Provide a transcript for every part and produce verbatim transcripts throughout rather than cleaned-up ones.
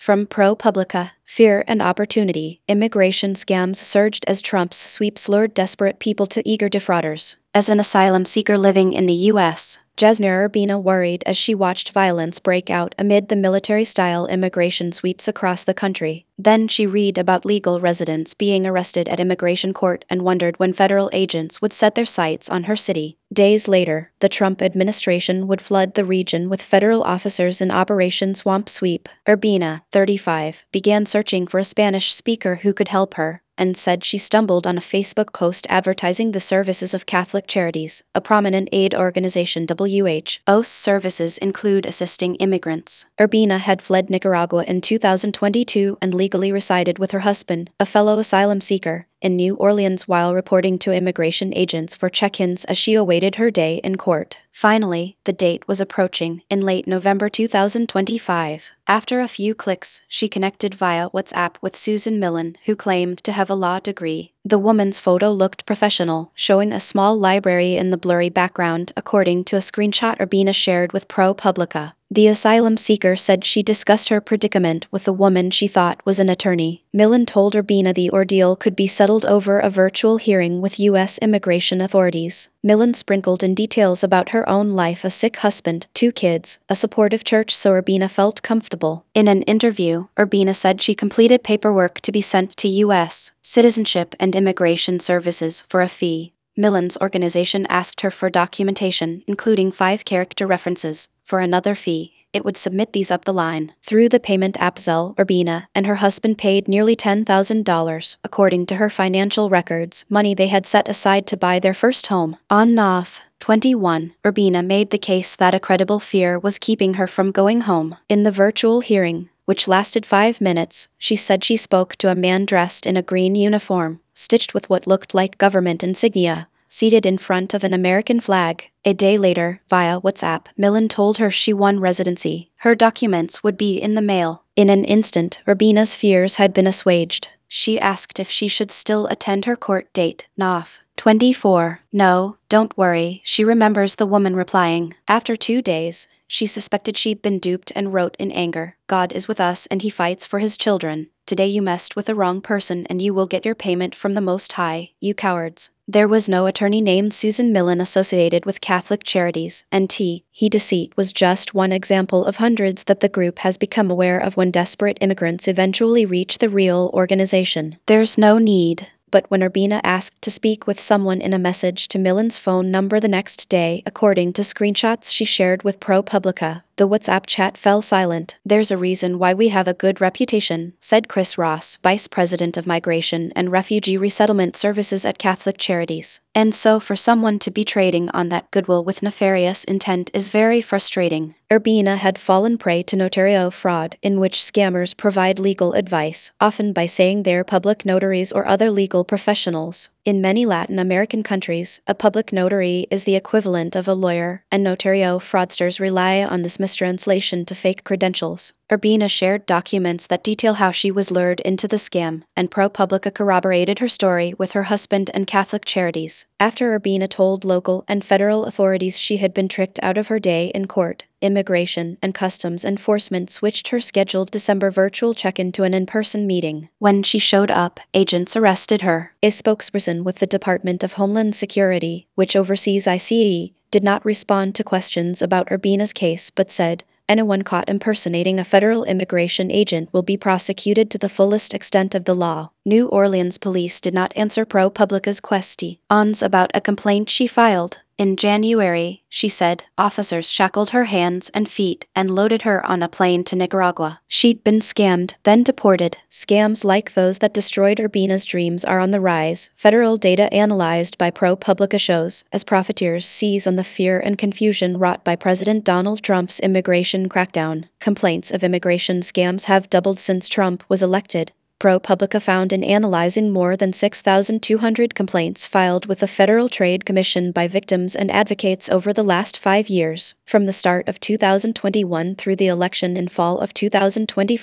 From ProPublica, Fear and Opportunity, immigration scams surged as Trump's sweeps lured desperate people to eager defrauders. As an asylum seeker living in the U S, Jasner Urbina worried as she watched violence break out amid the military-style immigration sweeps across the country. Then she read about legal residents being arrested at immigration court and wondered when federal agents would set their sights on her city. Days later, the Trump administration would flood the region with federal officers in Operation Swamp Sweep. Urbina, thirty-five, began searching for a Spanish speaker who could help her, and said she stumbled on a Facebook post advertising the services of Catholic Charities, a prominent aid organization. W H O's services include assisting immigrants. Urbina had fled Nicaragua in two thousand twenty-two and legally resided with her husband, a fellow asylum seeker, in New Orleans while reporting to immigration agents for check-ins as she awaited her day in court. Finally, the date was approaching. In late November two thousand twenty-five, after a few clicks, she connected via WhatsApp with Susan Millen, who claimed to have a law degree. The woman's photo looked professional, showing a small library in the blurry background, according to a screenshot Urbina shared with ProPublica. The asylum seeker said she discussed her predicament with the woman she thought was an attorney. Millen told Urbina the ordeal could be settled over a virtual hearing with U S immigration authorities. Millen sprinkled in details about her own life: a sick husband, two kids, a supportive church, so Urbina felt comfortable. In an interview, Urbina said she completed paperwork to be sent to U S Citizenship and Immigration Services for a fee. Millen's organization asked her for documentation, including five character references, for another fee. It would submit these up the line. Through the payment app Zelle, Urbina and her husband paid nearly ten thousand dollars, according to her financial records, money they had set aside to buy their first home. On Nov twenty-one, Urbina made the case that a credible fear was keeping her from going home. In the virtual hearing, which lasted five minutes, she said she spoke to a man dressed in a green uniform, stitched with what looked like government insignia, seated in front of an American flag. A day later, via WhatsApp, Millen told her she won residency. Her documents would be in the mail. In an instant, Urbina's fears had been assuaged. She asked if she should still attend her court date. Nov twenty-four. No, don't worry, she remembers the woman replying. After two days, she suspected she'd been duped and wrote in anger, "God is with us and he fights for his children. Today you messed with the wrong person and you will get your payment from the Most High, you cowards." There was no attorney named Susan Millen associated with Catholic Charities, and T. He deceit was just one example of hundreds that the group has become aware of when desperate immigrants eventually reach the real organization. There's no need. But when Urbina asked to speak with someone in a message to Millen's phone number the next day, according to screenshots she shared with ProPublica, the WhatsApp chat fell silent. "There's a reason why we have a good reputation," said Chris Ross, Vice President of Migration and Refugee Resettlement Services at Catholic Charities. And so for someone to be trading on that goodwill with nefarious intent is very frustrating. Urbina had fallen prey to notario fraud, in which scammers provide legal advice, often by saying they're public notaries or other legal professionals. In many Latin American countries, a public notary is the equivalent of a lawyer, and notario fraudsters rely on this mistranslation to fake credentials. Urbina shared documents that detail how she was lured into the scam, and ProPublica corroborated her story with her husband and Catholic Charities. After Urbina told local and federal authorities she had been tricked out of her day in court, Immigration and Customs Enforcement switched her scheduled December virtual check-in to an in-person meeting. When she showed up, agents arrested her. A spokesperson with the Department of Homeland Security, which oversees I C E, did not respond to questions about Urbina's case but said, "Anyone caught impersonating a federal immigration agent will be prosecuted to the fullest extent of the law." New Orleans police did not answer ProPublica's questions about a complaint she filed. In January, she said, officers shackled her hands and feet and loaded her on a plane to Nicaragua. She'd been scammed, then deported. Scams like those that destroyed Urbina's dreams are on the rise, federal data analyzed by ProPublica shows, as profiteers seize on the fear and confusion wrought by President Donald Trump's immigration crackdown. Complaints of immigration scams have doubled since Trump was elected. ProPublica found in analyzing more than six thousand two hundred complaints filed with the Federal Trade Commission by victims and advocates over the last five years, from the start of two thousand twenty-one through the election in fall of two thousand twenty-four,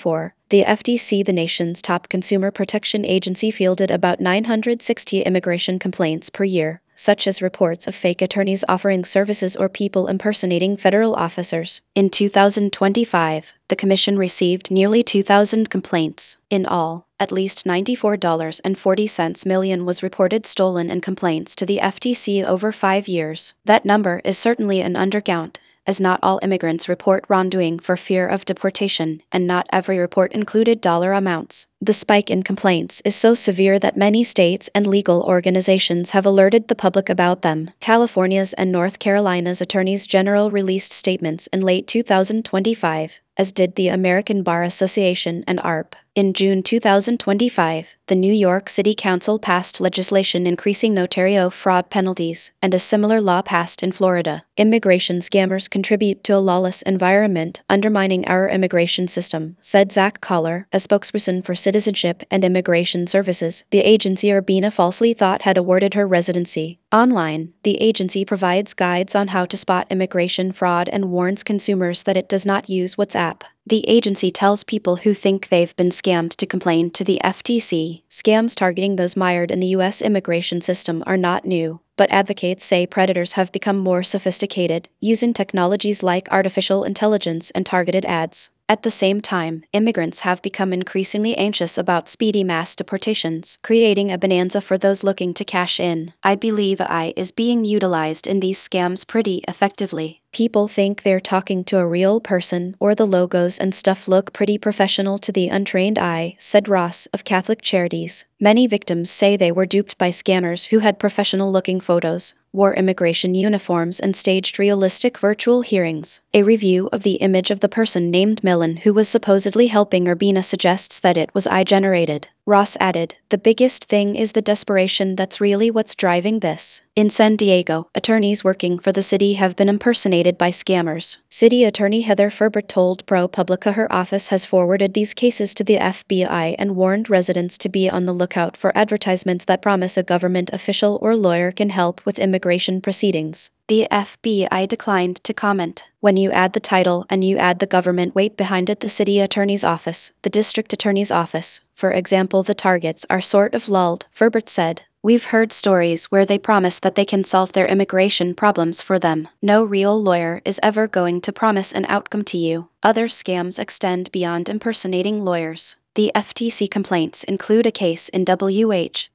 The F T C, the nation's top consumer protection agency, fielded about nine hundred sixty immigration complaints per year, such as reports of fake attorneys offering services or people impersonating federal officers. In two thousand twenty-five, the Commission received nearly two thousand complaints. In all, at least ninety-four dollars and forty cents million was reported stolen in complaints to the F T C over five years. That number is certainly an undercount, as not all immigrants report wrongdoing for fear of deportation, and not every report included dollar amounts. The spike in complaints is so severe that many states and legal organizations have alerted the public about them. California's and North Carolina's attorneys general released statements in late two thousand twenty-five, as did the American Bar Association and A R P. In June two thousand twenty-five, the New York City Council passed legislation increasing notarial fraud penalties, and a similar law passed in Florida. Immigration scammers contribute to a lawless environment, undermining our immigration system, said Zach Collar, a spokesperson for Citizenship and Immigration Services, the agency Urbina falsely thought had awarded her residency. Online, the agency provides guides on how to spot immigration fraud and warns consumers that it does not use WhatsApp. The agency tells people who think they've been scammed to complain to the F T C. Scams targeting those mired in the U S immigration system are not new, but advocates say predators have become more sophisticated, using technologies like artificial intelligence and targeted ads. At the same time, immigrants have become increasingly anxious about speedy mass deportations, creating a bonanza for those looking to cash in. I believe A I is being utilized in these scams pretty effectively. People think they're talking to a real person, or the logos and stuff look pretty professional to the untrained eye, said Ross of Catholic Charities. Many victims say they were duped by scammers who had professional-looking photos, wore immigration uniforms, and staged realistic virtual hearings. A review of the image of the person named Millen who was supposedly helping Urbina suggests that it was A I-generated. Ross added, "The biggest thing is the desperation. That's really what's driving this." In San Diego, attorneys working for the city have been impersonated by scammers. City Attorney Heather Ferbert told ProPublica her office has forwarded these cases to the F B I and warned residents to be on the lookout for advertisements that promise a government official or lawyer can help with immigration proceedings. The F B I declined to comment. When you add the title and you add the government weight behind it, the city attorney's office, the district attorney's office, for example, the targets are sort of lulled, Ferbert said. We've heard stories where they promise that they can solve their immigration problems for them. No real lawyer is ever going to promise an outcome to you. Other scams extend beyond impersonating lawyers. The F T C complaints include a case in W H